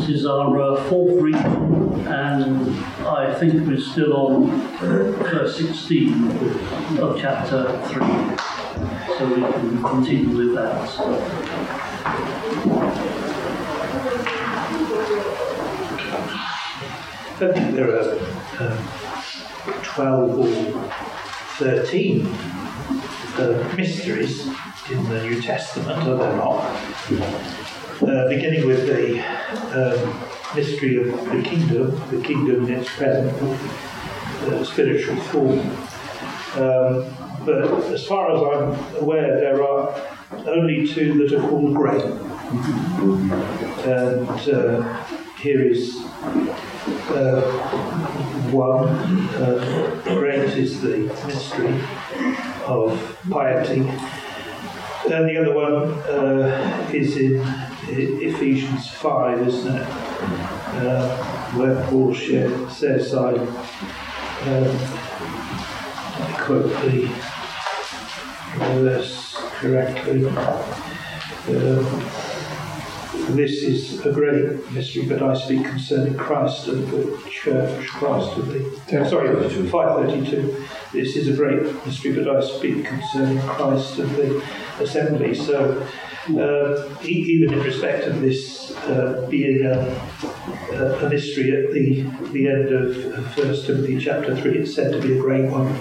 This is our fourth reading, and I think we're still on verse 16 of chapter 3, so we can continue with that. I think there are 12 or 13 mysteries in the New Testament, are there not? Beginning with the mystery of the kingdom in its present spiritual form. But as far as I'm aware, there are only two that are called great. And here is one. Great is the mystery of piety. And the other one is in Ephesians 5, isn't it? Where Paul says, I quote the verse correctly. This is a great mystery, but I speak concerning Christ and the church. Christ and the... Sorry, 5:32. This is a great mystery, but I speak concerning Christ and the assembly. So, even in respect of this being a mystery at the end of 1 Timothy chapter 3, it's said to be a great one.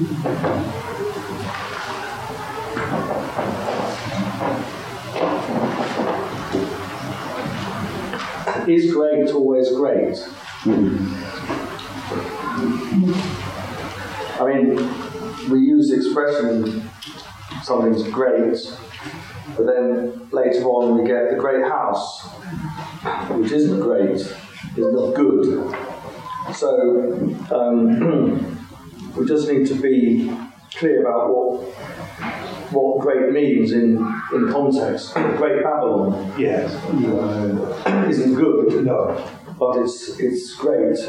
Is great always great? I mean, we use the expression something's great, but then later on we get the great house, which isn't great, is not good. So we just need to be clear about what great means in context. Great Babylon, Yes. Isn't good, No. but it's great.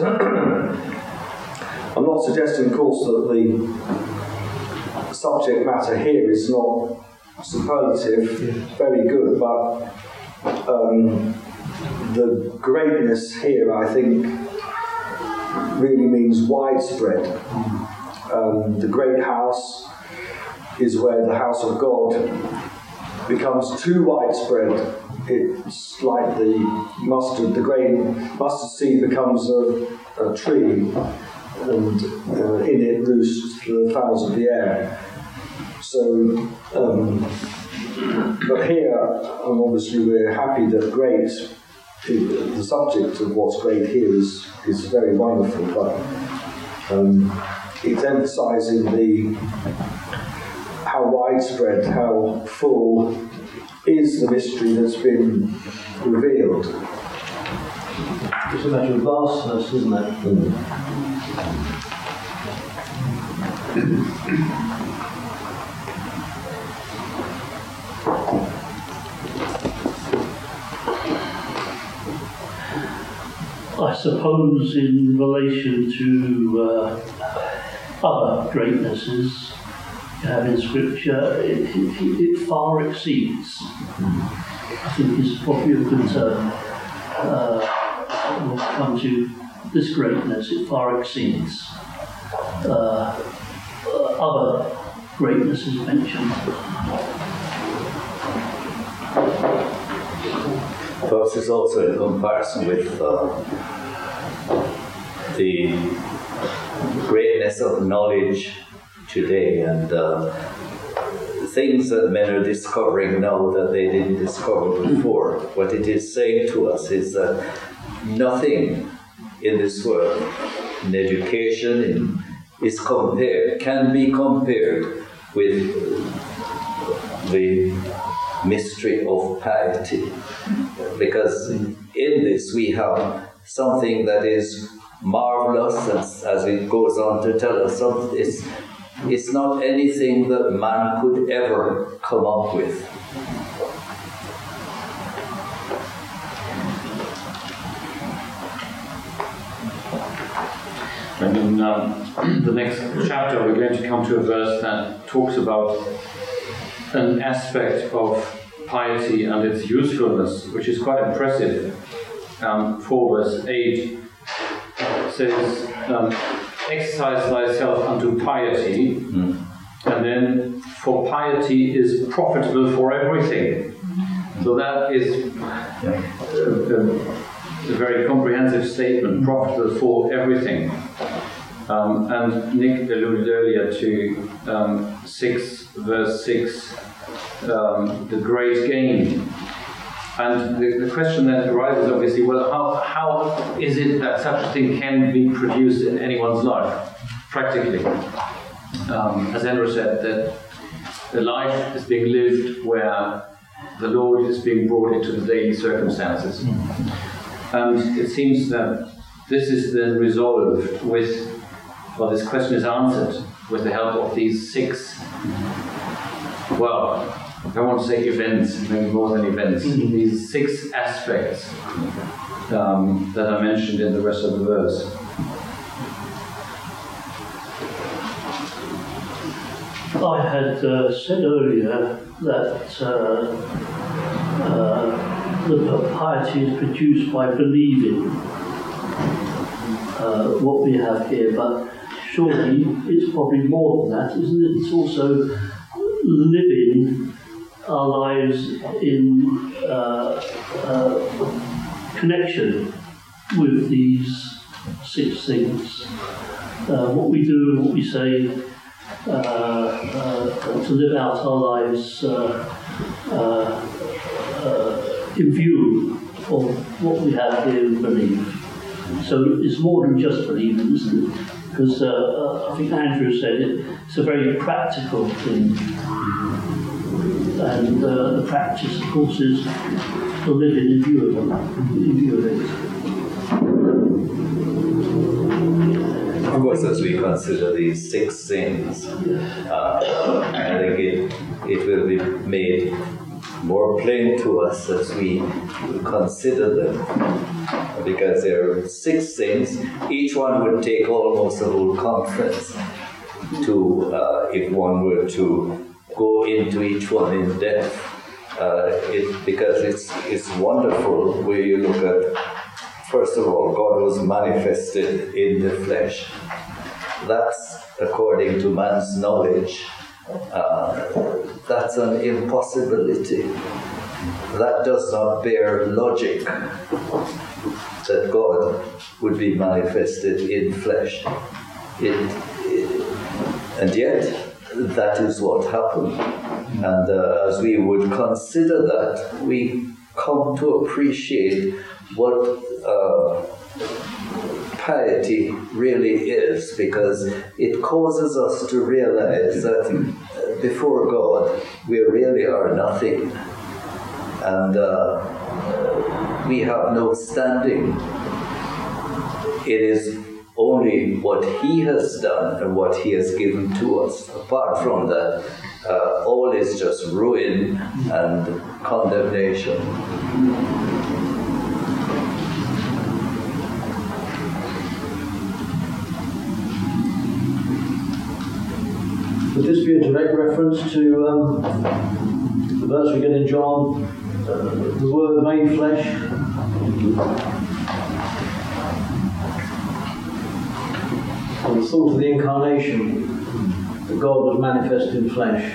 I'm not suggesting, of course, that the subject matter here is not superlative, very good, but the greatness here, I think, really means widespread. The great house is where the house of God becomes too widespread. It's like the grain mustard seed becomes a tree, and in it roost the fowls of the air. So, but here, obviously we're happy that great, the subject of what's great here is very wonderful, but it's emphasising how widespread, how full is the mystery that's been revealed. It's a matter of vastness, isn't it? I suppose in relation to other greatnesses you have in Scripture, it far exceeds, I think is probably a good term. When it comes to this greatness, it far exceeds other greatnesses mentioned. Perhaps it's also in comparison with the greatness of knowledge today and things that men are discovering now that they didn't discover before. What it is saying to us is that nothing in this world, in education, can be compared with the mystery of piety. Because in this we have something that is marvelous, as it goes on to tell us, it's not anything that man could ever come up with. And in the next chapter we're going to come to a verse that talks about an aspect of piety and its usefulness, which is quite impressive. 4 verse 8 says, exercise thyself unto piety, and then for piety is profitable for everything. So that is a very comprehensive statement, profitable for everything. And Nick alluded earlier to 6 verse 6, the great gain. And the question that arises obviously, well, how is it that such a thing can be produced in anyone's life, practically? As Andrew said, that the life is being lived where the Lord is being brought into the daily circumstances. And it seems that this is then resolved with, well, this question is answered with the help of these 6, well, I don't want to say events, maybe more than events, these 6 aspects that are mentioned in the rest of the verse. I had said earlier that the piety is produced by believing what we have here, but surely it's probably more than that, isn't it? It's also living our lives in connection with these 6 things. What we do and what we say, to live out our lives in view of what we have here and believe. So it's more than just believing, isn't it? Because I think Andrew said it's a very practical thing. And the practice, of course, is the living in view of it. Of course, as we consider these 6 things, I think it will be made more plain to us as we consider them, because there are 6 things. Each one would take almost a whole conference to, if one were to go into each one in depth, because it's wonderful where you look at, first of all, God was manifested in the flesh. That's according to man's knowledge. That's an impossibility. That does not bear logic, that God would be manifested in flesh. And yet, that is what happened. And as we would consider that, we come to appreciate what piety really is, because it causes us to realize that before God, we really are nothing. And we have no standing. It is only what He has done and what He has given to us. Apart from that, all is just ruin and condemnation. Would this be a direct reference to the verse we get in John, the Word made flesh? And the thought of the incarnation, that God was manifest in flesh.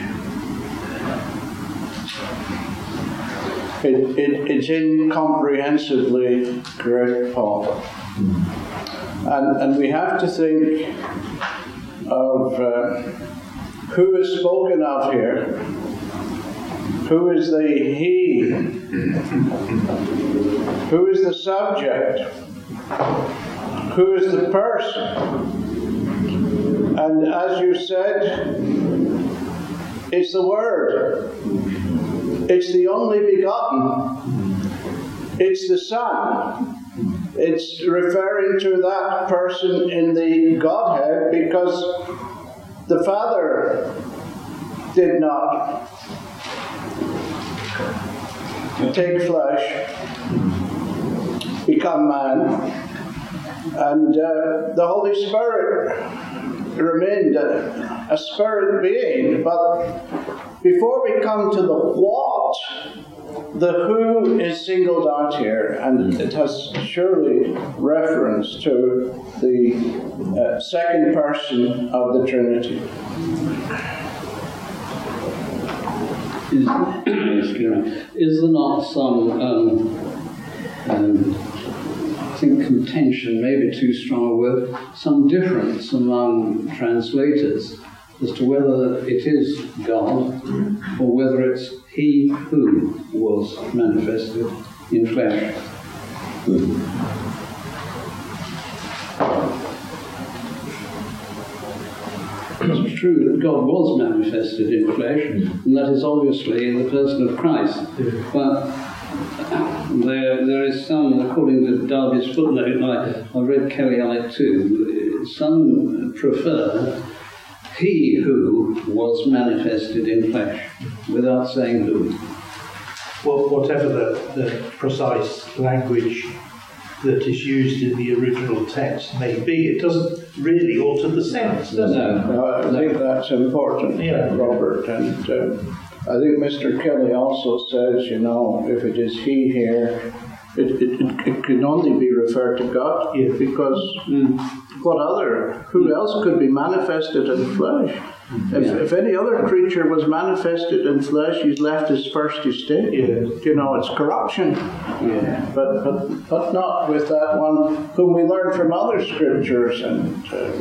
It's incomprehensibly great, Paul. And we have to think of who is spoken of here. Who is the He? Who is the subject? Who is the person? And as you said, it's the Word. It's the only begotten. It's the Son. It's referring to that person in the Godhead, because the Father did not take flesh, become man, and the Holy Spirit remained a spirit being. But before we come to the what the who is singled out here, and it has surely reference to the second person of the Trinity. Is there not some, I think contention, maybe too strong a word, some difference among translators as to whether it is God or whether it's He who was manifested in flesh? It's true that God was manifested in flesh, and that is obviously in the person of Christ. But there is some, according to Darby's footnote, I read Kelly on it too, some prefer He who was manifested in flesh, without saying who. Well, whatever the precise language that is used in the original text may be, it doesn't really alter the sense, does it? No, I think that's important, Robert. And I think Mr. Kelly also says, if it is He here, it can only be referred to God, because who else could be manifested in flesh? If any other creature was manifested in flesh, he's left his first estate. It's corruption. But not with that one whom we learn from other scriptures, and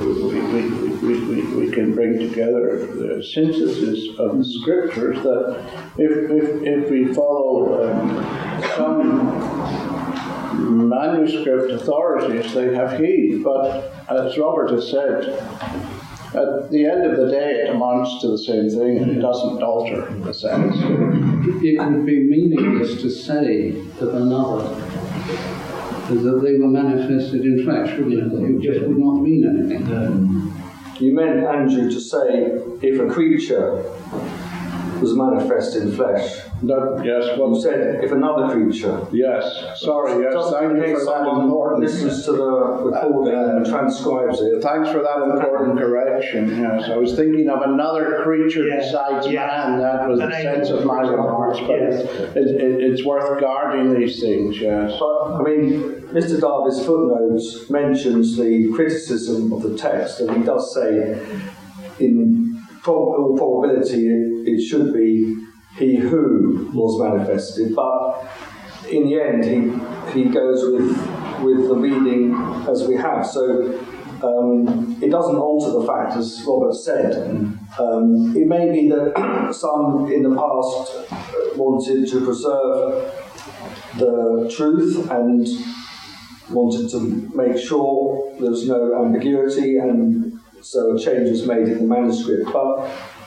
we can bring together the synthesis of the scriptures that if we follow some manuscript authorities, they have heed, but as Robert has said, at the end of the day it amounts to the same thing, and it doesn't alter the sense. It would be meaningless to say of another that they were manifested in flesh, wouldn't it? It just would not mean anything. You meant, Andrew, to say if a creature was manifest in flesh. Yes, you said if another creature. Yes, sorry, yes, thank you for that important. Listens to the recording and transcribes it. Thanks for that important correction. Yes, I was thinking of another creature besides man. That was the sense of my remarks, but it's worth guarding these things. Yes, but I mean, Mr. Darby's footnotes mentions the criticism of the text, and he does say, in all probability, it should be He who was manifested, but in the end he goes with the reading as we have. So it doesn't alter the fact, as Robert said. It may be that some in the past wanted to preserve the truth and wanted to make sure there was no ambiguity, and so a change was made in the manuscript. But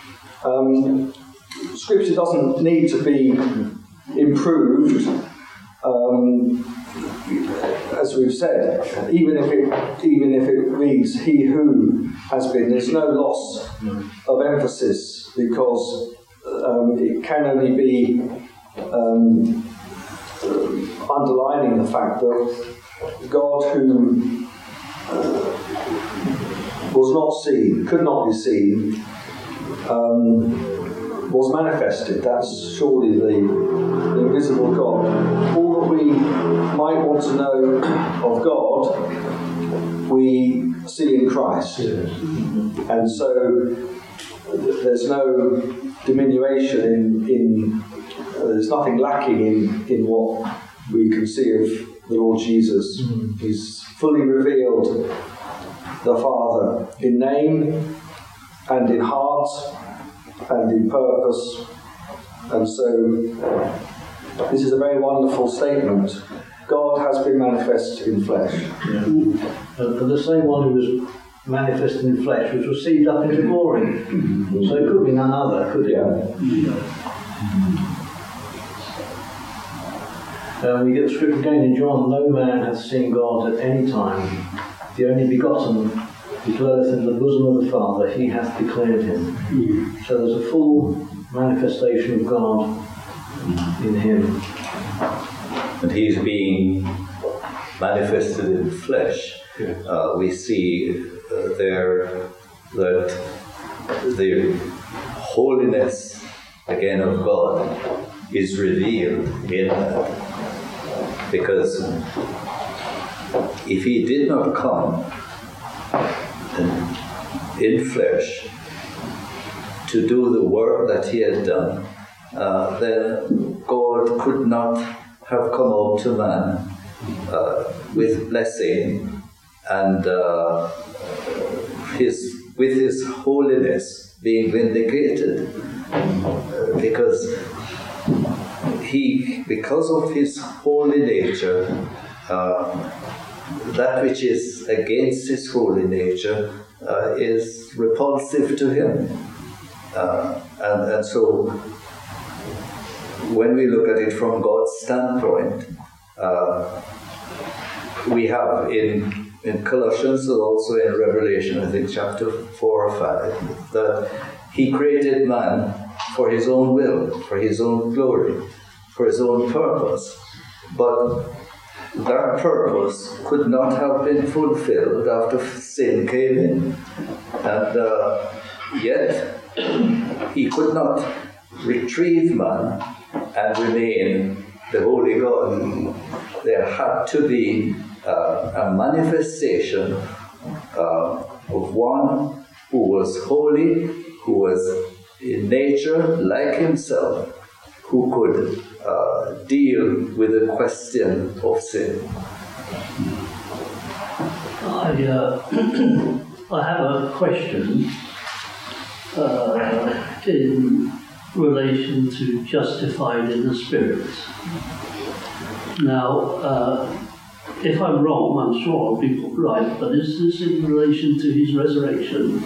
Scripture doesn't need to be improved, as we've said. Even if it reads "He who has been," there's no loss of emphasis, because it can only be underlining the fact that God, who was not seen, could not be seen, was manifested. That's surely the invisible God. All that we might want to know of God, we see in Christ. And so there's no diminution there's nothing lacking in what we can see of the Lord Jesus. He's fully revealed the Father in name and in heart and in purpose. And so this is a very wonderful statement. God has been manifest in flesh. But the same one who was manifested in flesh was received up into glory. So it could be none other, could it? We get the scripture again in John: no man hath seen God at any time. The only begotten, who dwelleth in the bosom of the Father, he hath declared him. So there's a full manifestation of God in him. And he's being manifested in flesh. We see there that the holiness again of God is revealed in that. Because if he did not come in flesh to do the work that he had done, then God could not have come out to man with blessing and with his holiness being vindicated, because because of his holy nature, that which is against his holy nature is repulsive to him. And so when we look at it from God's standpoint, we have in Colossians and also in Revelation, I think chapter 4 or 5, that he created man for his own will, for his own glory, for his own purpose. But that purpose could not have been fulfilled after sin came in. And yet, he could not retrieve man and remain the holy God. There had to be a manifestation of one who was holy, who was in nature like himself, who could deal with the question of sin. I have a question in relation to justified in the Spirit. Now, if I'm wrong, I'm sure I'll be put right, but is this in relation to his resurrection?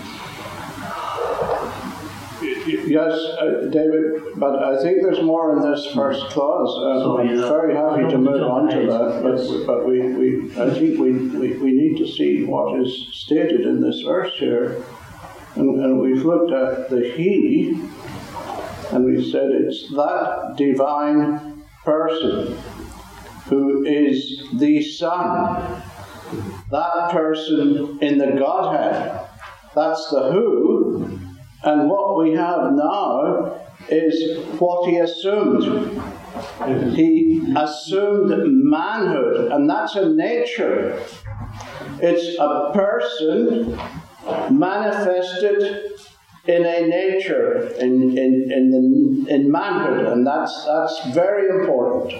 Yes, David, but I think there's more in this first clause. I'm very happy to move on to that, but I think we need to see what is stated in this verse here. And we've looked at the he, and we said it's that divine person who is the Son, that person in the Godhead. That's the who. And what we have now is what he assumed. He assumed manhood, and that's a nature. It's a person manifested in a nature, in manhood, and that's very important.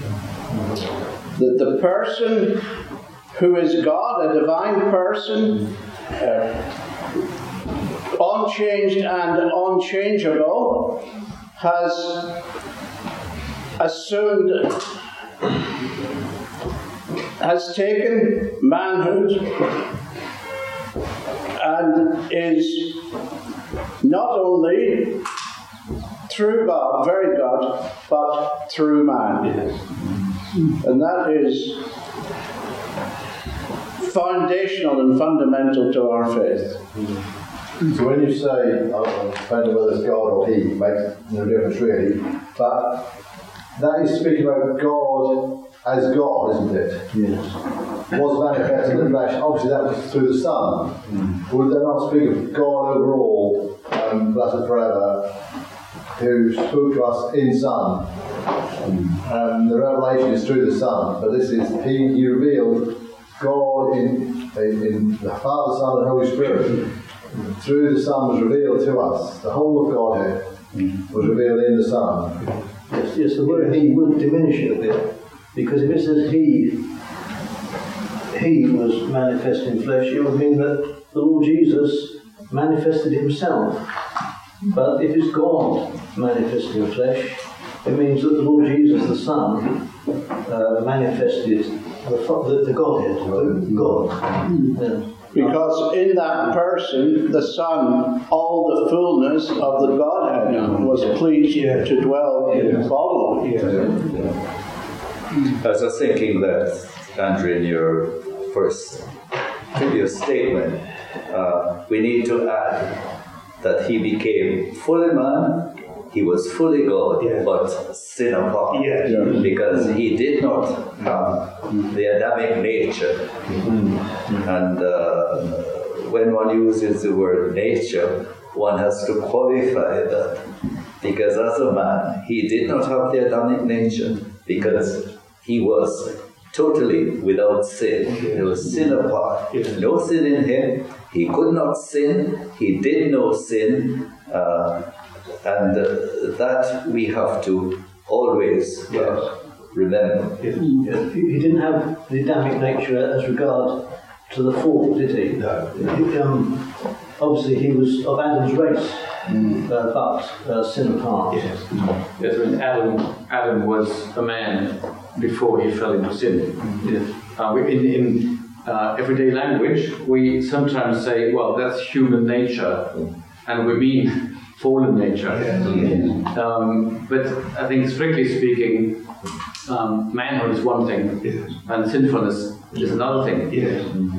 The person who is God, a divine person, unchanged and unchangeable, has assumed, has taken manhood and is not only through God, very God, but through man. And that is foundational and fundamental to our faith. So when you say, depending whether it's God or he, makes no difference really, but that is speaking about God as God, isn't it? Yes. Was manifested in the flesh. Obviously that was through the Son. Would they not speak of God overall, blessed forever, who spoke to us in Son? The revelation is through the Son, but this is, he revealed God in the Father, Son and Holy Spirit. Through the Son was revealed to us. The whole of Godhead was revealed in the Son. Yes, the word he would diminish it a bit, because if it says he was manifest in flesh, it would mean that the Lord Jesus manifested himself. But if it's God manifested in flesh, it means that the Lord Jesus, the Son, manifested the Godhead, God. Yeah. Because in that person, the Son, all the fullness of the Godhead was pleased to dwell in bodily. I was just thinking that, Andrew, in your previous statement, we need to add that he became fully man, he was fully God, but sin apart. Because he did not have the Adamic nature. And when one uses the word nature, one has to qualify that because as a man, he did not have the Adamic nature, because he was totally without sin. There was sin apart. No sin in him. He could not sin. He did no sin. And that we have to always remember. He didn't have the Adamic nature as regard to the fall, did he? No. Obviously, he was of Adam's race, but sin apart. Yes, when Adam was a man before he fell into sin. In everyday language, we sometimes say, well, that's human nature, and we mean fallen nature. But I think, strictly speaking, manhood is one thing, and sinfulness is another thing.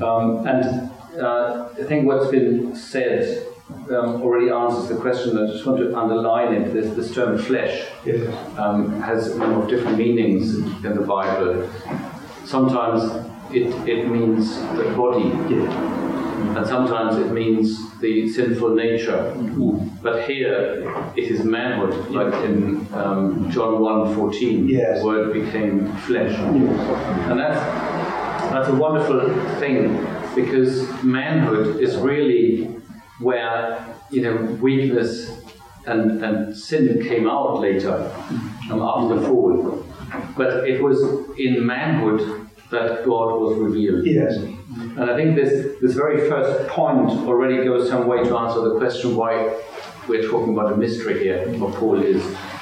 I think what's been said already answers the question. I just want to underline it. This term flesh has a number of different meanings in the Bible. Sometimes it means the body, and sometimes it means the sinful nature. But here it is manhood, like in John 1:14, the word became flesh. And that's a wonderful thing, because manhood is really where weakness and sin came out later, after the fall. But it was in manhood that God was revealed. And I think this very first point already goes some way to answer the question why we're talking about a mystery here, what Paul is.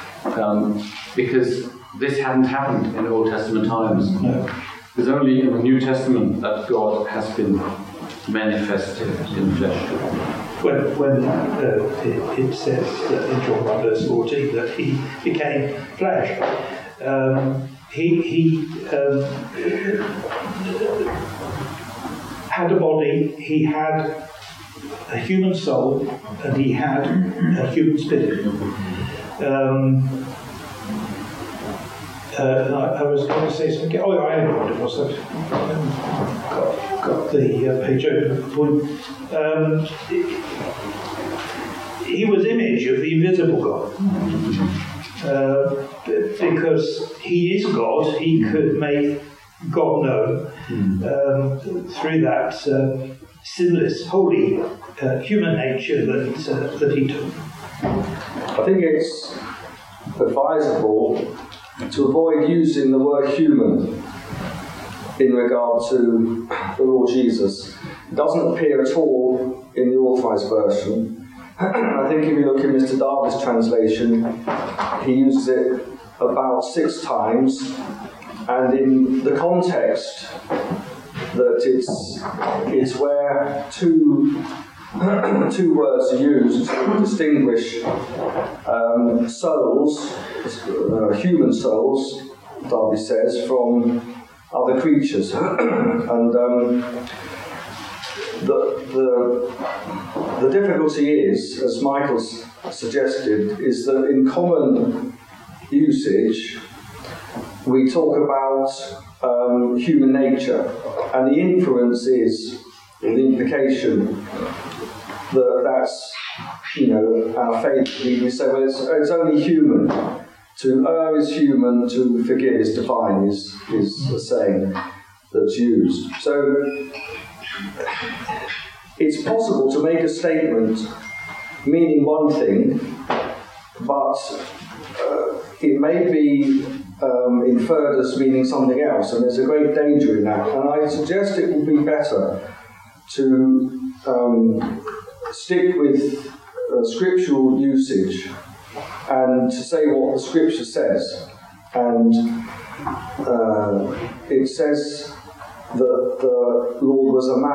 Because this hadn't happened in Old Testament times. It's only in the New Testament that God has been manifested in flesh. When it says in John 1 verse 14 that he became flesh, he had a body, he had a human soul, and he had a human spirit. I was going to say something. Oh, I know what it was. Got the page open at the point. He was image of the invisible God. Because he is God, he could make God known through that sinless, holy human nature that he took. I think it's advisable to avoid using the word human in regard to the Lord Jesus. It doesn't appear at all in the Authorised Version. I think if you look in Mr. Darby's translation, he uses it about 6 times, and in the context that it's where two words are used to distinguish souls, human souls, Darby says, from other creatures. And the difficulty is, as Michael's suggested, is that in common usage we talk about human nature, and the inference is, or the implication, that's our faith. We say, well, it's only human. To err is human, to forgive is divine, is the saying that's used. So it's possible to make a statement meaning one thing, but it may be inferred as meaning something else, and there's a great danger in that. And I suggest it would be better to stick with scriptural usage and to say what the scripture says. And it says that the Lord was a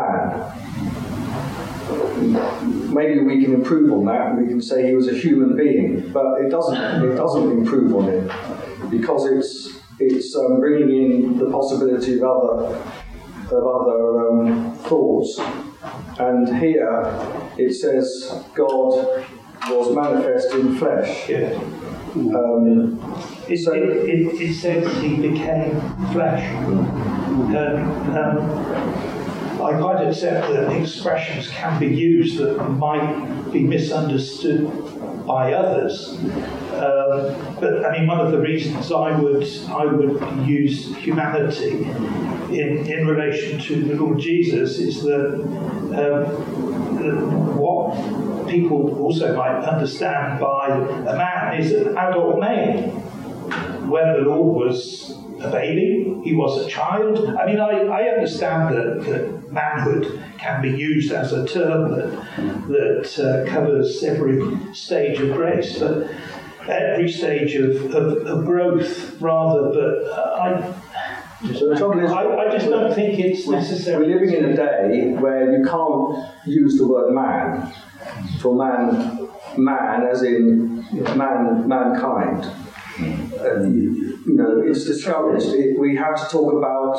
man. Maybe we can improve on that, and we can say he was a human being, but it doesn't improve on it, because it's bringing in the possibility of other thoughts. And here it says God was manifest in flesh. It says he became flesh. I quite accept that expressions can be used that might be misunderstood by others. But I mean, one of the reasons I would use humanity in relation to the Lord Jesus is that what people also might understand by a man is an adult male. When the Lord was a baby, he was a child. I mean, I understand that manhood can be used as a term that covers every stage of grace, but every stage of growth, rather. But So the trouble is, I just don't think it's necessary. we're living in a day where you can't use the word man for man as in mankind. It's discouraged. We have to talk about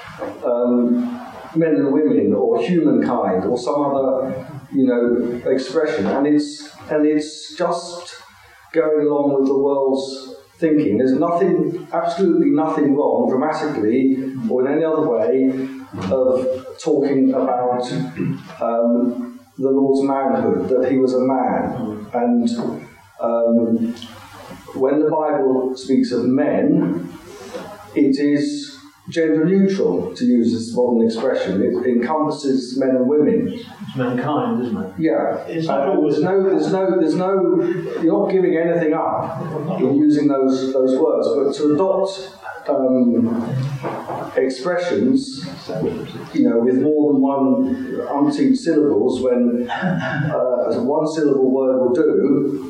men and women or humankind or some other, expression, and it's just going along with the world's thinking. There's absolutely nothing wrong, grammatically or in any other way, of talking about the Lord's manhood, that he was a man, and when the Bible speaks of men, it is gender neutral, to use this modern expression. It encompasses men and women. It's mankind, isn't it? Yeah. It's not always there's no. You're not giving anything up in using those words, but to adopt expressions, with more than one umpteen syllables, when a one syllable word will do.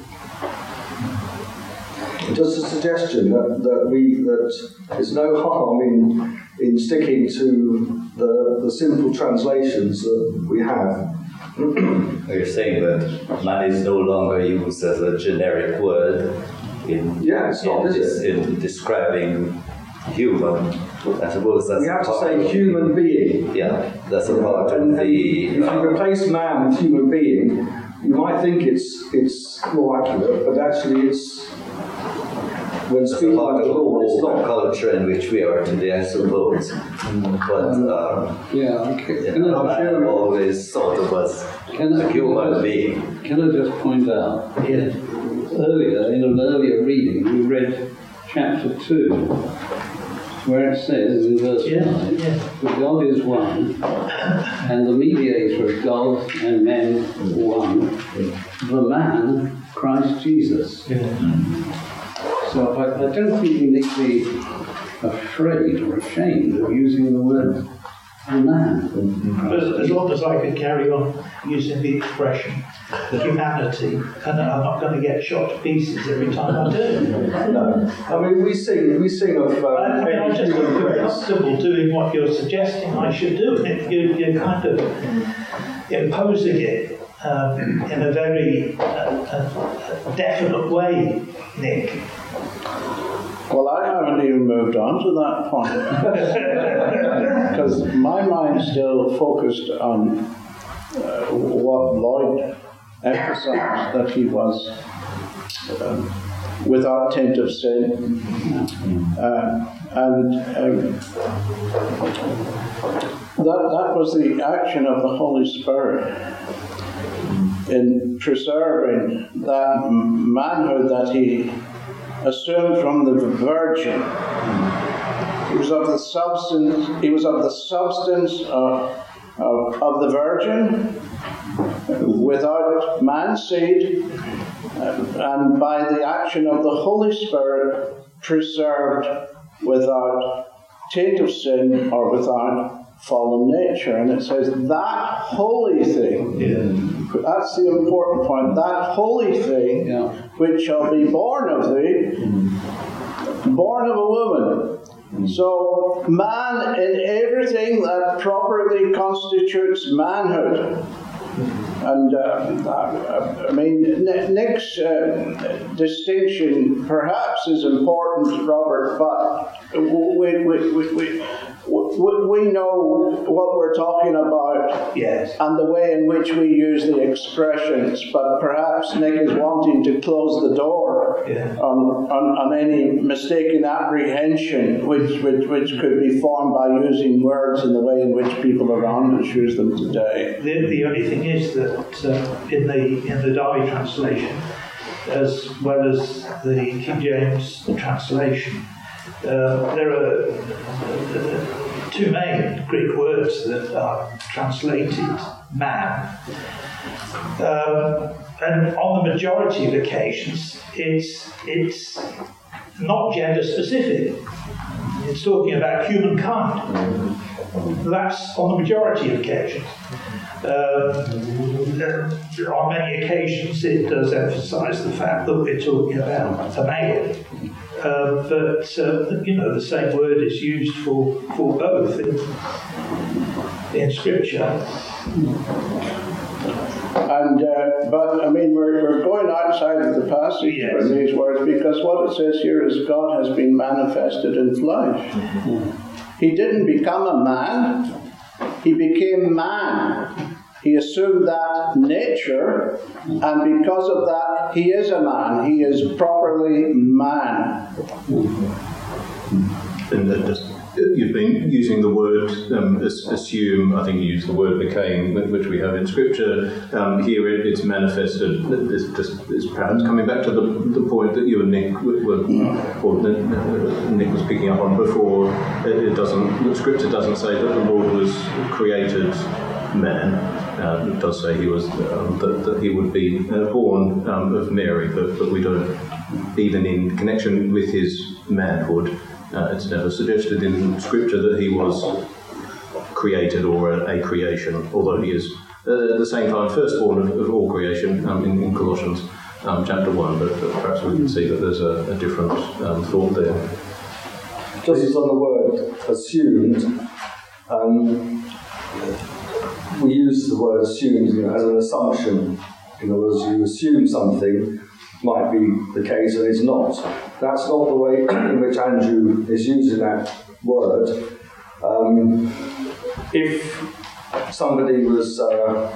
Just a suggestion that there's no harm in sticking to the simple translations that we have. You're saying that man is no longer used as a generic word in describing human. I suppose that's we have to say human being. Yeah, that's a part of the. If you replace man with human being, you might think it's more accurate, but actually it's. When speaking part of the Lord, it's whole not culture in which we are today, I suppose. But man always thought of us a human being. Can I just point out, earlier, in an earlier reading, we read chapter 2, where it says in verse 5, that God is one, and the mediator of God and men one, the man, Christ Jesus. So I don't think we need to be afraid or ashamed of using the word man. As long as I can carry on using the expression humanity, and I'm not going to get shot to pieces every time I do. No. I mean, we sing of. I just don't feel comfortable doing what you're suggesting I should do. You're kind of imposing it in a very definite way, Nick. Well, I haven't even moved on to that point. Because my mind's still focused on what Lloyd emphasized, that he was without taint of sin. That was the action of the Holy Spirit in preserving that manhood that he assumed from the Virgin. He was of the substance. He was of the substance of the Virgin, without man's seed, and by the action of the Holy Spirit, preserved without taint of sin or without fallen nature. And it says that holy thing, that's the important point, that holy thing which shall be born of thee, born of a woman. So man in everything that properly constitutes manhood. And I mean, Nick's distinction perhaps is important, Robert, but we know what we're talking about, and the way in which we use the expressions, but perhaps Nick is wanting to close the door on any mistaken apprehension which could be formed by using words in the way in which people around us use them today. The only thing is that in the Darby translation, as well as the King James translation. There are two main Greek words that are translated man. And on the majority of occasions, it's not gender specific. It's talking about humankind. That's on the majority of occasions. On many occasions, it does emphasise the fact that we're talking about a male. But the same word is used for both in Scripture. And but I mean, we're going outside of the passage from these words, because what it says here is God has been manifested in flesh. He didn't become a man; he became man. He assumed that nature, and because of that, he is a man. He is properly man. You've been using the word assume. I think you used the word became, which we have in Scripture. Here it's manifested. It's perhaps coming back to the point that you and Nick Nick was picking up on before. Scripture doesn't say that the Lord was created man. It does say he was that he would be born of Mary, but we don't, even in connection with his manhood. It's never suggested in Scripture that he was created or a creation, although he is at the same time firstborn of all creation in Colossians chapter 1, but perhaps we can see that there's a different thought there. Just on the word assumed, we use the word assumed as an assumption. In other words, you assume something might be the case and it's not. That's not the way in which Andrew is using that word. If somebody was on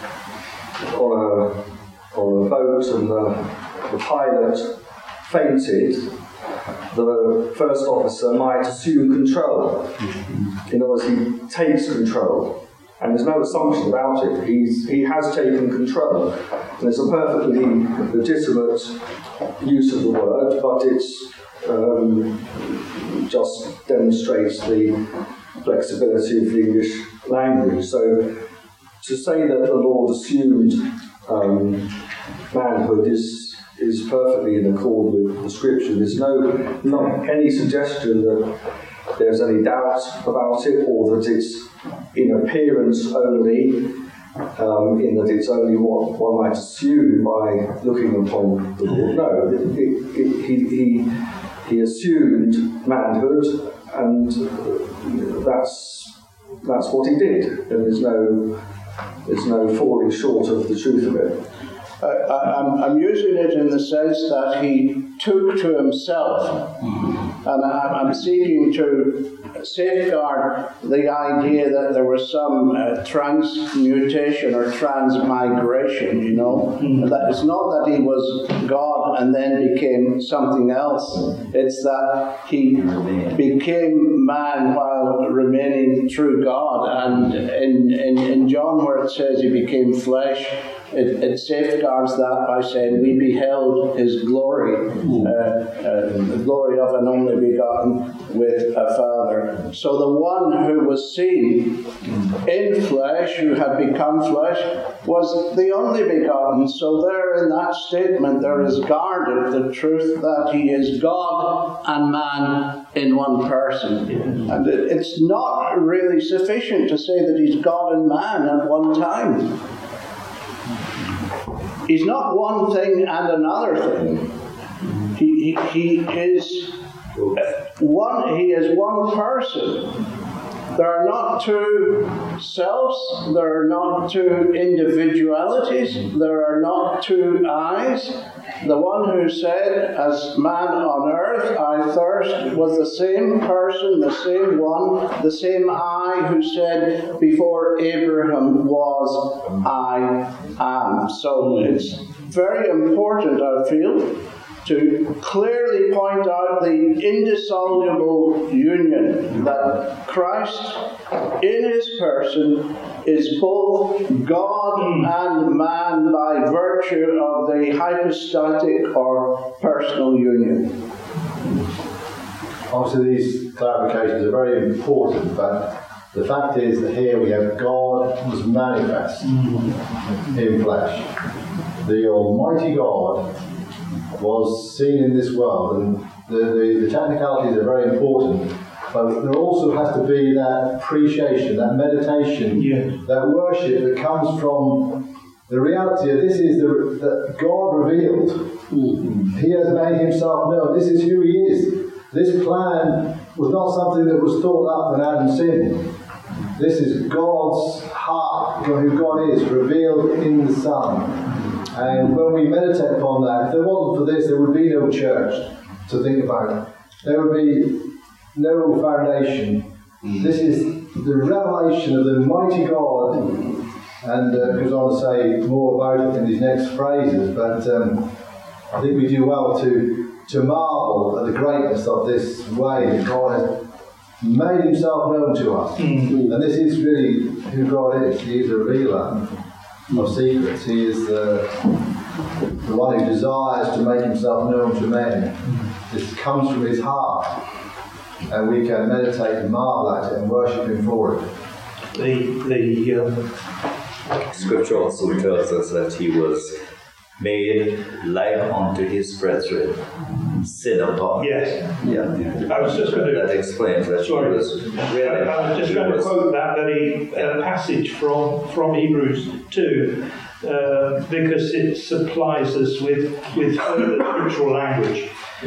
a boat and the pilot fainted, the first officer might assume control. In other words, he takes control. And there's no assumption about it. He has taken control. And it's a perfectly legitimate use of the word, but it's just demonstrates the flexibility of the English language. So to say that the Lord assumed manhood is perfectly in accord with the Scripture. There's not any suggestion that there's any doubt about it, or that it's in appearance only, in that it's only what one might assume by looking upon the Lord. No, he assumed manhood, and that's what he did, and there's no falling short of the truth of it. I'm using it in the sense that he took to himself, and I'm seeking to safeguard the idea that there was some transmutation or transmigration, That it's not that he was God and then became something else. It's that he became man while remaining true God. And in John, where it says he became flesh, it safeguards that by saying we beheld his glory, the glory of an only begotten with a Father. So the one who was seen in flesh, who had become flesh, was the only begotten. So there in that statement there is guarded the truth that he is God and man in one person. And it's not really sufficient to say that he's God and man at one time. He's not one thing and another thing. He is one. He is one person. There are not two selves. There are not two individualities. There are not two eyes. The one who said, as man on earth, I thirst, was the same person, the same one, the same I who said, before Abraham was, I am. So it's very important, I feel, to clearly point out the indissoluble union that Christ in his person is both God and man by virtue of the hypostatic or personal union. Obviously, these clarifications are very important, but the fact is that here we have God was manifest in flesh. The Almighty God was seen in this world, and the technicalities are very important, but there also has to be that appreciation, that meditation, that worship that comes from the reality of this is that God revealed. He has made himself known. This is who he is. This plan was not something that was thought up when Adam sinned. This is God's heart, who God is, revealed in the Son. And when we meditate upon that, if there wasn't for this, there would be no church to think about. There would be no foundation. This is the revelation of the mighty God, and goes on to say more about it in these next phrases, but I think we do well to marvel at the greatness of this way that God has made himself known to us. And this is really who God is. He is a revealer of secrets. He is the one who desires to make himself known to men. This comes from his heart, and we can meditate and marvel at it and worship him for it. Scripture also tells us that he was made like unto his brethren, sin upon. Yes. Yeah. I was just going to... That explains that he was really... I was just going to quote that very passage from Hebrews 2, because it supplies us with further scriptural language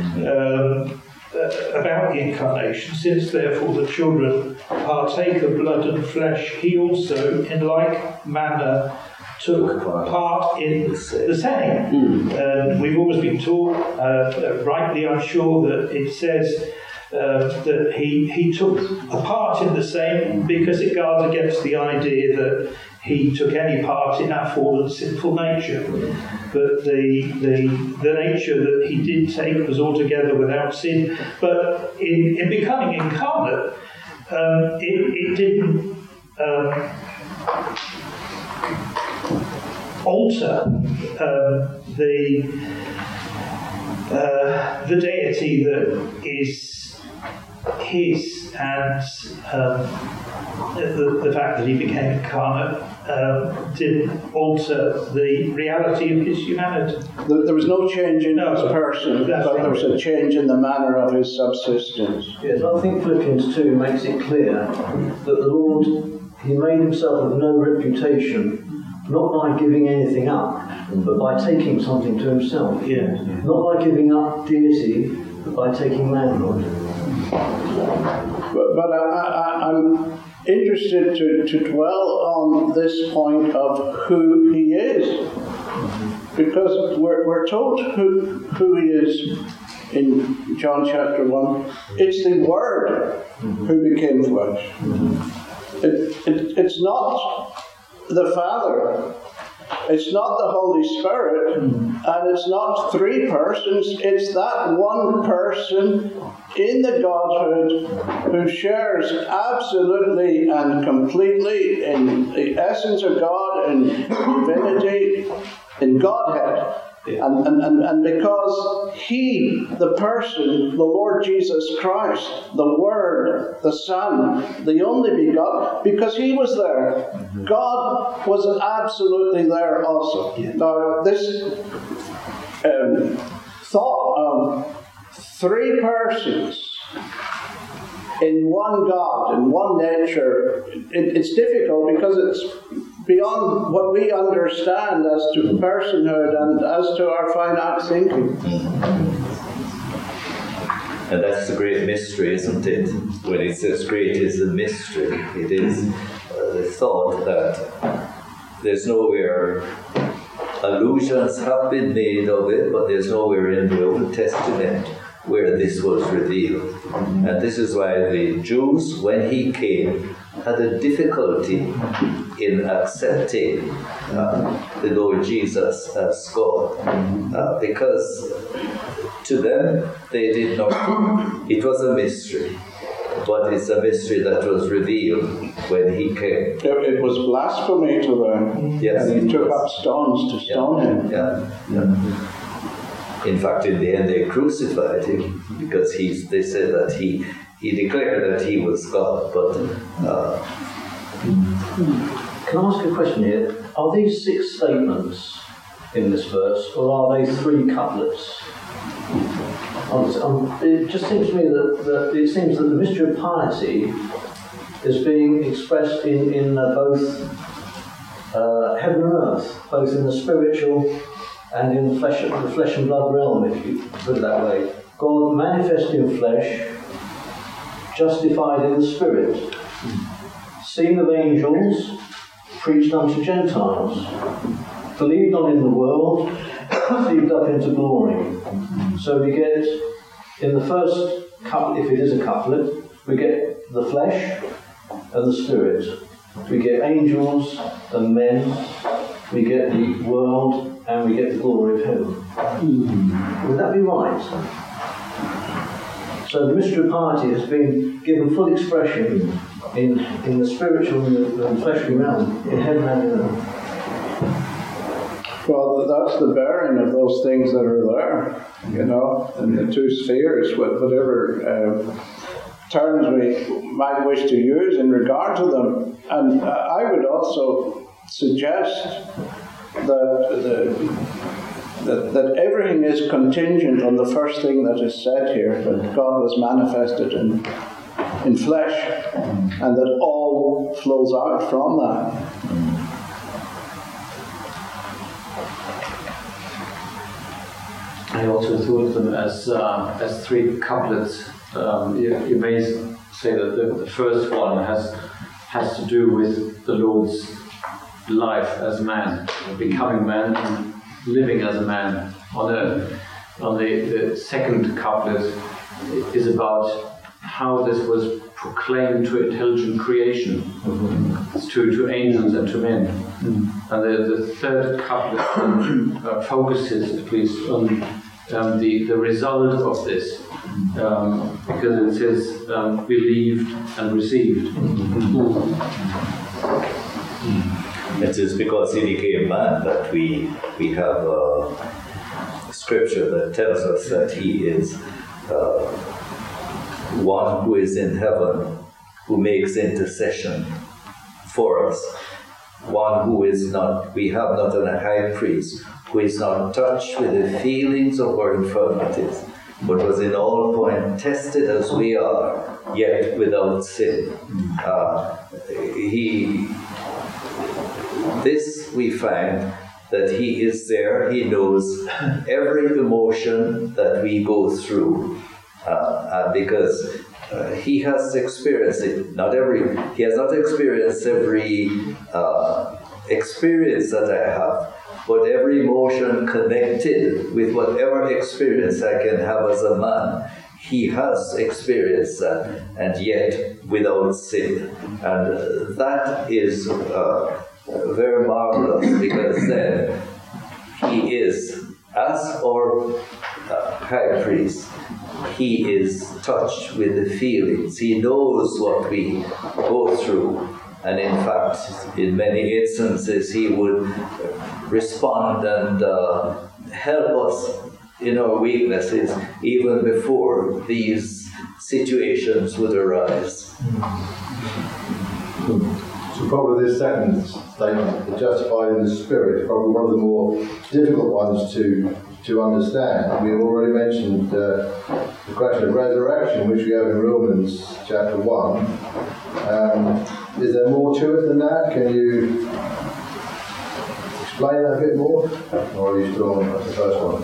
about the incarnation. Since therefore the children partake of blood and flesh, he also in like manner took part in the same. We've always been taught, rightly I'm sure, that it says that he took a part in the same because it guards against the idea that he took any part in our fallen sinful nature. But the nature that he did take was altogether without sin. But in becoming incarnate, it didn't alter the deity that is his, and the fact that he became incarnate didn't alter the reality of his humanity. There was no change in his person, but there was a change in the manner of his subsistence. Yes, I think Philippians 2 makes it clear that the Lord, he made himself of no reputation, not by giving anything up, but by taking something to himself. Yeah. Not by giving up deity, but by taking manhood. But I'm interested to dwell on this point of who he is, because we're told who he is in John chapter 1. It's the Word who became flesh. It's not the Father, it's not the Holy Spirit, and it's not three persons. It's that one person in the Godhood who shares absolutely and completely in the essence of God, in divinity, in Godhead. And because he, the person, the Lord Jesus Christ, the Word, the Son, the only begotten, because he was there, God was absolutely there also. Now, this thought of three persons in one God, in one nature, it's difficult because it's beyond what we understand as to personhood and as to our finite thinking. And that's the great mystery, isn't it? When it says great is the mystery, it is the thought that there's nowhere allusions have been made of it, but there's nowhere in the Old Testament where this was revealed. And this is why the Jews, when he came, had a difficulty in accepting the Lord Jesus as God, because to them they did not. It was a mystery. but it's a mystery that was revealed when he came. It was blasphemy to them. Yes, and he took up stones to stone him. In fact, in the end, they crucified him because they said that he declared that he was God. But can I ask a question here? Are these 6 statements in this verse, or are they 3 couplets? It just seems to me that it seems that the mystery of piety is being expressed in both heaven and earth, both in the spiritual and in the flesh and blood realm, if you put it that way. God manifest in flesh, justified in the spirit, seen of angels, preached unto Gentiles, believed on in the world, received up into glory. So we get, in the first couplet, if it is a couplet, we get the flesh and the spirit. We get angels and men, we get the world, and we get the glory of heaven. Would that be right? So the mystery of piety has been given full expression in the spiritual and the fleshly realm, in heaven and in earth. Well, that's the bearing of those things that are there, in the 2 spheres, whatever terms we might wish to use in regard to them. And I would also suggest that everything is contingent on the first thing that is said here, that God was manifested in flesh, and that all flows out from that. I also thought of them as 3 couplets. You may say that the first one has to do with the Lord's life as man, becoming man and living as a man on earth. The second couplet is about how this was proclaimed to intelligent creation, to angels and to men. And the third couplet focuses at least on the result of this, because it says believed and received. It is because he became man that we have scripture that tells us that he is one who is in heaven, who makes intercession for us. One who is not, we have not a high priest who is not touched with the feelings of our infirmities, but was in all point tested as we are, yet without sin. This we find that he is there, he knows every emotion that we go through, because he has experienced it. He has not experienced every experience that I have, but every emotion connected with whatever experience I can have as a man, he has experienced that, and yet without sin. And that is very marvelous, because then he is, as our high priest, he is touched with the feelings. He knows what we go through. And in fact, in many instances, he would respond and help us in our weaknesses even before these situations would arise. So probably this second statement, the justified in the spirit, is probably one of the more difficult ones to understand. We've already mentioned the question of resurrection, which we have in Romans chapter 1. Is there more to it than that? Can you explain that a bit more? Or are you still on the first one?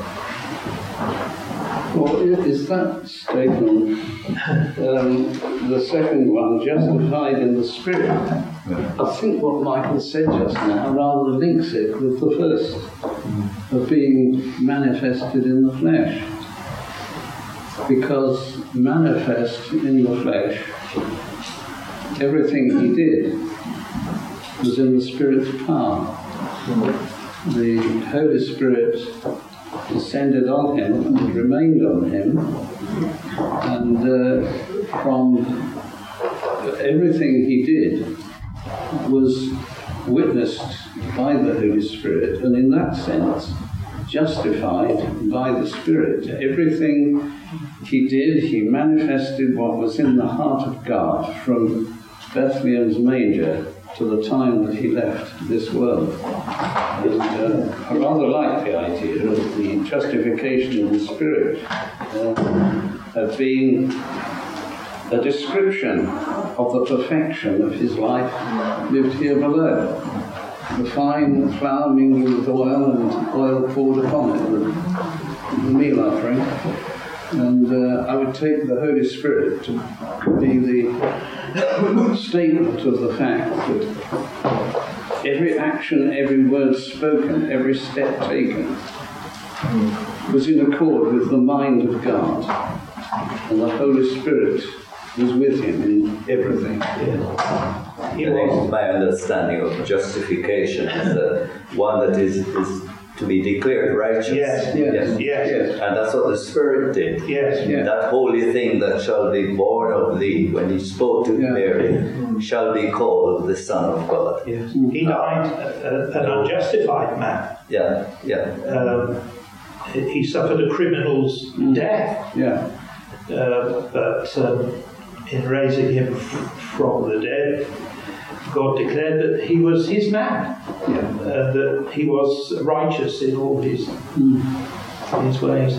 Well, is that statement, the second one, justified in the spirit? I think what Michael said just now rather links it with the first, of being manifested in the flesh. Because manifest in the flesh, everything he did was in the Spirit's power. The Holy Spirit descended on him and remained on him, and from everything he did was witnessed by the Holy Spirit, and in that sense, justified by the Spirit. Everything he did, he manifested what was in the heart of God from Bethlehem's manger to the time that he left this world. And I rather like the idea of the justification of the Spirit of being a description of the perfection of his life lived here below. The fine flour mingled with oil and oil poured upon it, the meal offering. And I would take the Holy Spirit to be the statement of the fact that every action, every word spoken, every step taken was in accord with the mind of God. And the Holy Spirit was with him in everything. My understanding of justification is that one that is to be declared righteous. Yes. And that's what the Spirit did. Yes. That holy thing that shall be born of thee, when he spoke to Mary, shall be called the Son of God. Yes. He died an unjustified man. He suffered a criminal's death. But in raising him from the dead, God declared that he was his man, that he was righteous in all his ways.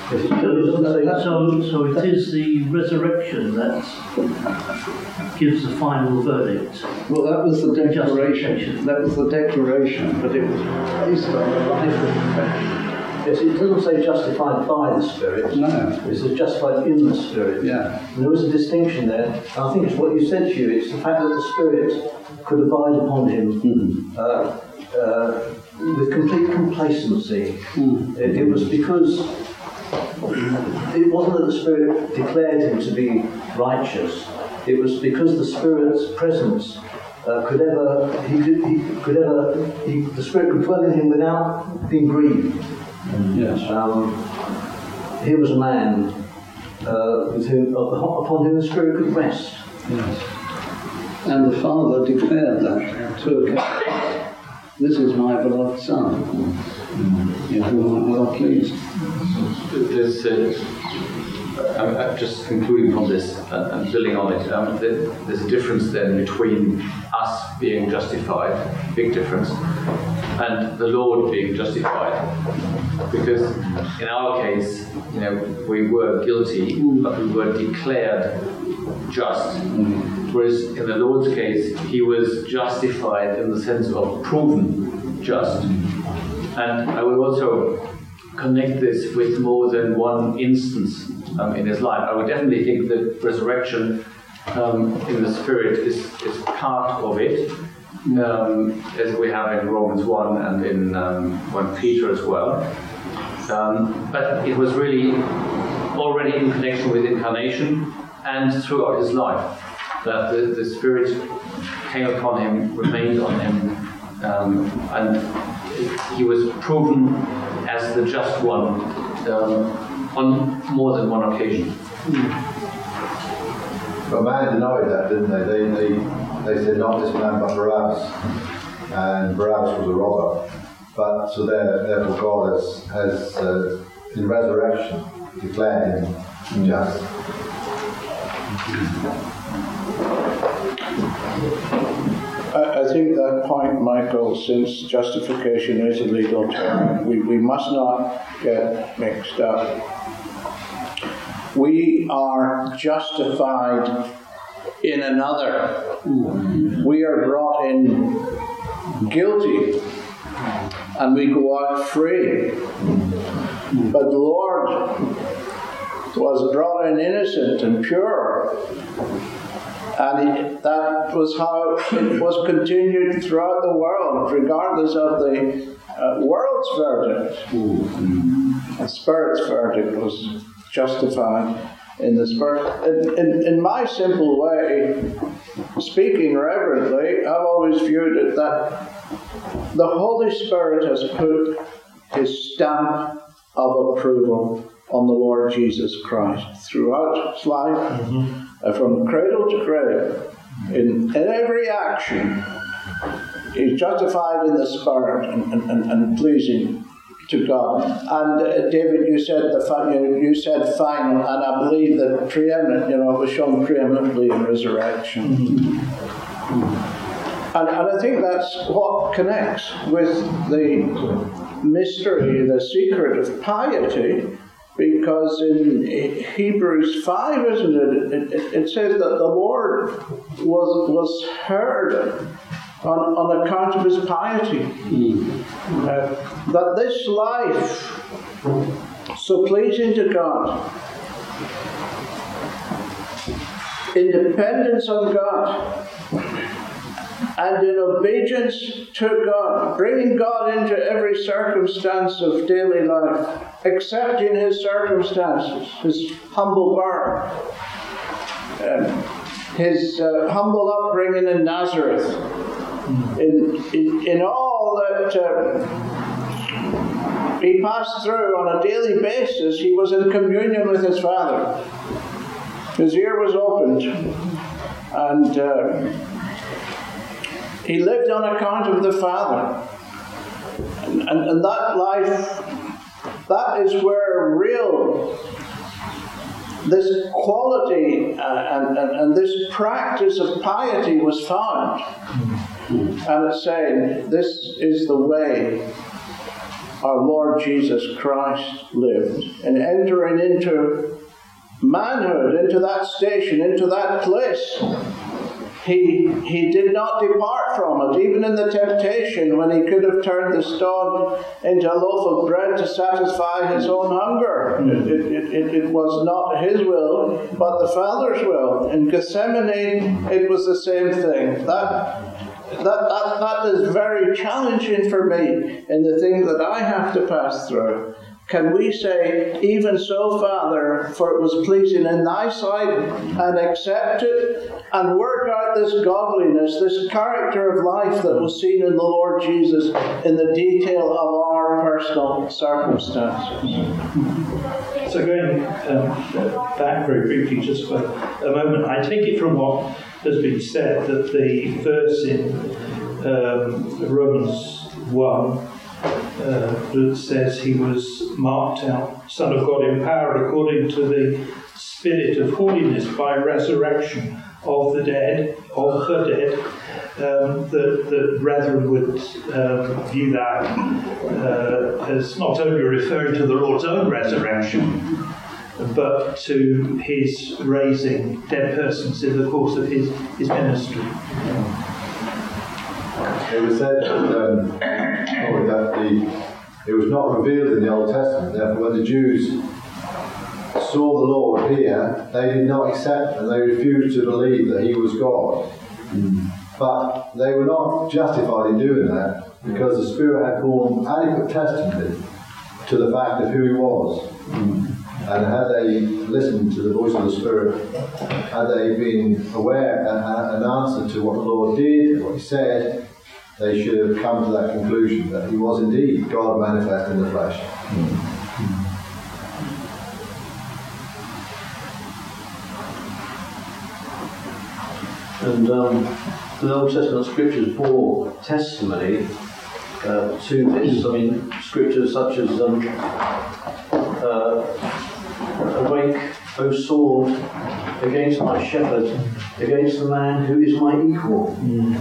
So it is the resurrection that gives the final verdict. Well, that was the declaration. That was the declaration, but it was based on the life of perfection. Yes, it doesn't say justified by the Spirit. No. It says justified in the Spirit. Yeah. And there was a distinction there. I think it's what you said, Hugh. It's the fact that the Spirit could abide upon him with complete complacency. It was because it wasn't that the Spirit declared him to be righteous. It was because the Spirit's presence the Spirit could dwell in him without being grieved. Yes. He was a man upon whom the Spirit could rest. Yes. And the Father declared that to a this is my beloved Son, in whom I'm well pleased. I'm just concluding from this and building on it. There's a difference then between us being justified, big difference, and the Lord being justified. Because in our case, we were guilty, but we were declared just. Whereas in the Lord's case, he was justified in the sense of proven just. And I would also connect this with more than one instance in his life. I would definitely think that resurrection in the Spirit is part of it, as we have in Romans 1 and in 1 Peter as well. But it was really already in connection with incarnation and throughout his life that the Spirit came upon him, remained on him, and he was proven as the just one on more than one occasion. But man denied that, didn't they? They said, not this man, but Barabbas. And Barabbas was a robber. But so therefore God has in resurrection declared him just. I think that point, Michael, since justification is a legal term, we must not get mixed up. We are justified in another. We are brought in guilty and we go out free. But the Lord was brought in innocent and pure. And that was how it was continued throughout the world, regardless of the world's verdict. The Spirit's verdict was justified in the Spirit. In my simple way, speaking reverently, I've always viewed it that the Holy Spirit has put his stamp of approval on the Lord Jesus Christ throughout his life, from cradle to grave. in every action. He's justified in the Spirit and pleasing to God. And David, you said you said final, and I believe that preeminent, it was shown preeminently in resurrection. And I think that's what connects with the mystery, the secret of piety, because in Hebrews 5, isn't it? It says that the Lord was heard on account of his piety. That this life, so pleasing to God, independence on God, and in obedience to God, bringing God into every circumstance of daily life, accepting his circumstances, his humble birth, his humble upbringing in Nazareth, in all that he passed through on a daily basis, he was in communion with his Father. His ear was opened, and he lived on account of the Father. And that life, that is where this quality and this practice of piety was found. And it's saying, this is the way our Lord Jesus Christ lived. And entering into manhood, into that station, into that place, He did not depart from it, even in the temptation when he could have turned the stone into a loaf of bread to satisfy his own hunger. It was not his will, but the Father's will. In Gethsemane, it was the same thing. That is very challenging for me in the things that I have to pass through. Can we say, even so, Father, for it was pleasing in thy sight, and accept it, and work out this godliness, this character of life that was seen in the Lord Jesus in the detail of our personal circumstances? So going back very briefly just for a moment, I take it from what has been said that the verse in Romans 1 that says he was marked out Son of God, empowered according to the Spirit of holiness by resurrection of the dead, that brethren would view that as not only referring to the Lord's own resurrection, but to his raising dead persons in the course of his ministry. It was said that it was not revealed in the Old Testament. Therefore, when the Jews saw the Lord here, they did not accept and they refused to believe that he was God. But they were not justified in doing that because the Spirit had borne adequate testimony to the fact of who he was. And had they listened to the voice of the Spirit, had they been aware and answered to what the Lord did, what he said, they should have come to that conclusion that he was indeed God manifest in the flesh. And the Old Testament scriptures bore testimony to this. I mean, scriptures such as awake, O sword, against my shepherd, against the man who is my equal.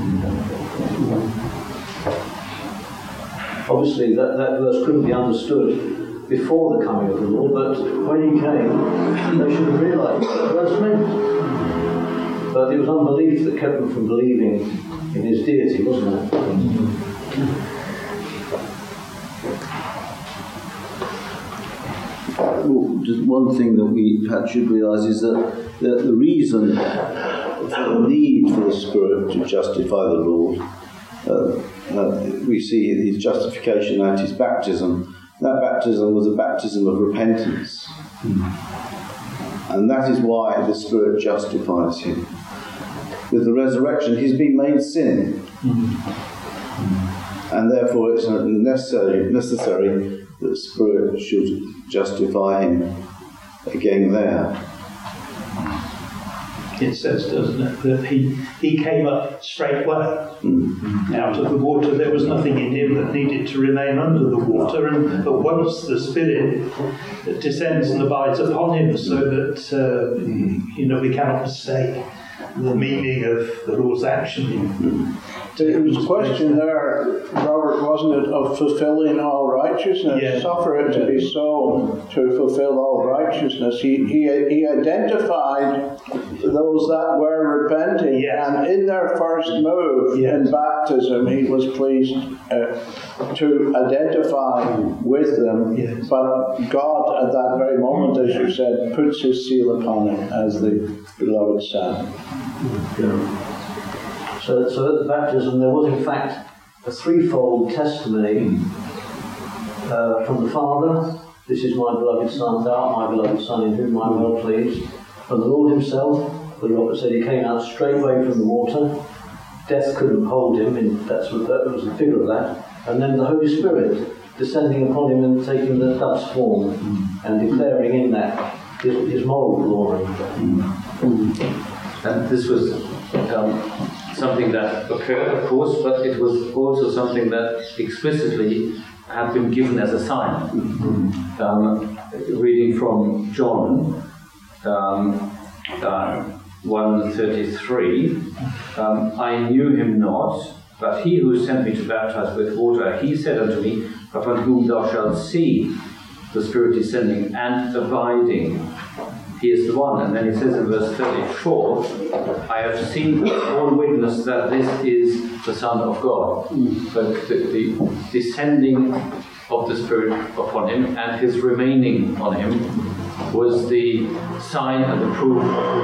Obviously, that verse couldn't be understood before the coming of the Lord, but when he came, they should have realised what that verse meant. But it was unbelief that kept them from believing in his deity, wasn't it? Well, just one thing that we perhaps should realise is that the reason for the need for the Spirit to justify the Lord, we see his justification at his baptism. That baptism was a baptism of repentance. And that is why the Spirit justifies him. With the resurrection, he's been made sin. And therefore it's necessary that the Spirit should justify him again there. it says, doesn't it, that he came up straightway out of the water. There was nothing in him that needed to remain under the water, but once the Spirit descends and abides upon him, so that we cannot mistake the meaning of the Lord's action. There was a question there, Robert, wasn't it, of fulfilling all righteousness? Yeah. Suffer it to be so, to fulfill all righteousness. He identified those that were repenting, and in their first move in baptism, he was pleased to identify with them. But God, at that very moment, as you said, puts his seal upon him as the beloved Son. So at the baptism there was in fact a threefold testimony from the Father, this is my beloved Son, thou art my beloved Son in whom I am well pleased. From the Lord himself, the Robert said he came out straight away from the water, death couldn't hold him, that was the figure of that, and then the Holy Spirit descending upon him and taking the dove's form and declaring in that his moral glory. And this was something that occurred, of course, but it was also something that explicitly had been given as a sign. Reading from John 1:33, I knew him not, but he who sent me to baptize with water, he said unto me, upon whom thou shalt see the Spirit descending and abiding, he is the one. And then he says in verse 34, I have seen all witness that this is the Son of God. So the descending of the Spirit upon him and his remaining on him was the sign and the proof of